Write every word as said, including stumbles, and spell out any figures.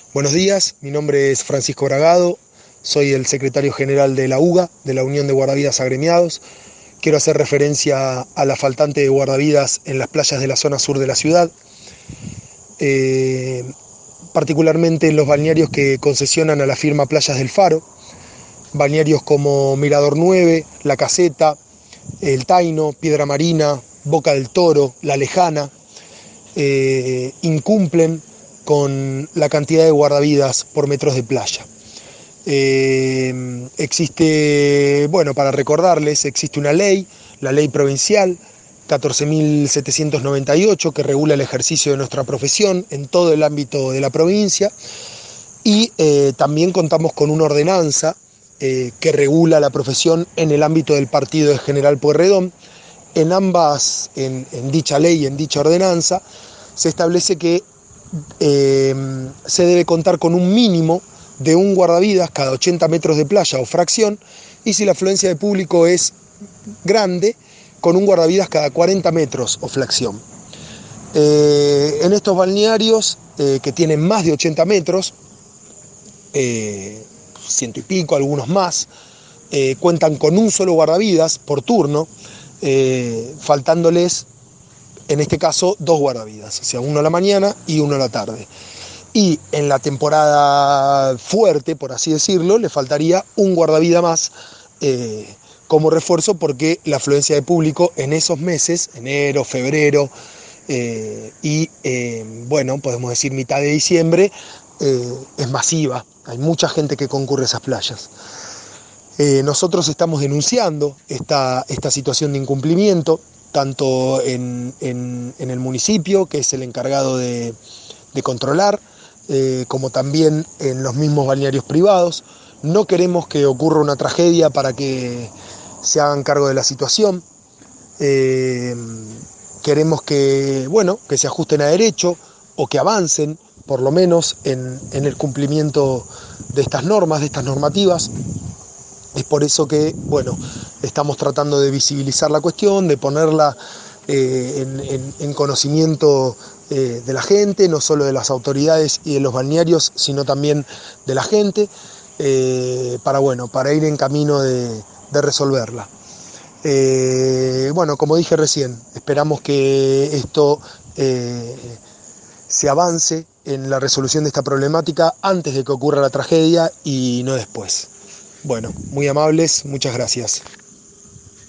Buenos días, mi nombre es Francisco Bragado, soy el secretario general de la U G A, de la Unión de Guardavidas Agremiados. Quiero hacer referencia a la faltante de guardavidas en las playas de la zona sur de la ciudad, eh, particularmente en los balnearios que concesionan a la firma Playas del Faro, balnearios como Mirador nueve, La Caseta, El Taino, Piedra Marina, Boca del Toro, La Lejana, eh, incumplen con la cantidad de guardavidas por metros de playa. Eh, existe, bueno, para recordarles, existe una ley, la ley provincial catorce mil setecientos noventa y ocho, que regula el ejercicio de nuestra profesión en todo el ámbito de la provincia, y eh, también contamos con una ordenanza eh, que regula la profesión en el ámbito del partido de General Pueyrredón. En ambas, en, en dicha ley y en dicha ordenanza, se establece que eh, se debe contar con un mínimo de un guardavidas cada ochenta metros de playa o fracción, y si la afluencia de público es grande, con un guardavidas cada cuarenta metros o fracción. Eh, en estos balnearios eh, que tienen más de ochenta metros, eh, ciento y pico, algunos más, eh, cuentan con un solo guardavidas por turno, eh, faltándoles en este caso dos guardavidas, o sea, uno a la mañana y uno a la tarde. Y en la temporada fuerte, por así decirlo, le faltaría un guardavida más eh, como refuerzo, porque la afluencia de público en esos meses, enero, febrero eh, y, eh, bueno, podemos decir mitad de diciembre, eh, es masiva. Hay mucha gente que concurre a esas playas. Eh, nosotros estamos denunciando esta, esta situación de incumplimiento, tanto en, en, en el municipio, que es el encargado de, de controlar, eh, como también en los mismos balnearios privados. No queremos que ocurra una tragedia para que se hagan cargo de la situación. Eh, queremos que, bueno, que se ajusten a derecho o que avancen, por lo menos, en, en el cumplimiento de estas normas, de estas normativas. Es por eso que, bueno, estamos tratando de visibilizar la cuestión, de ponerla eh, en, en, en conocimiento eh, de la gente, no solo de las autoridades y de los balnearios, sino también de la gente, eh, para, bueno, para ir en camino de, de resolverla. Eh, bueno, como dije recién, esperamos que esto eh, se avance en la resolución de esta problemática antes de que ocurra la tragedia y no después. Bueno, muy amables, muchas gracias.